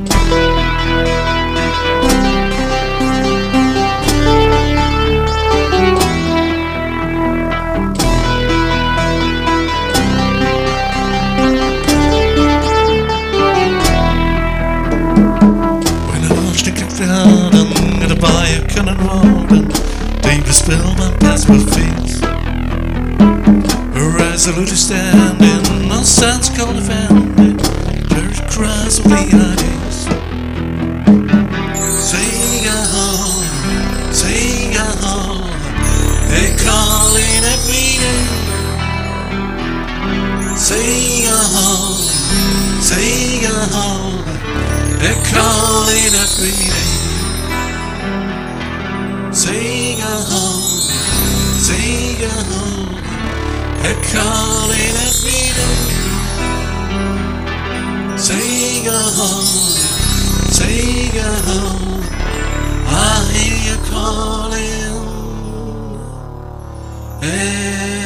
Gonna buy a Cannon Road and David Spillman passed my feet. Resolutely standing, no sense called offended. Church cries of the ideas. Sing a home, sing a home. They're calling every day. Sing a home, sing a home. They're calling every day. Sing a home, sing a home. They're calling every day. Sing a home, sing a home. I hear you calling. Hey.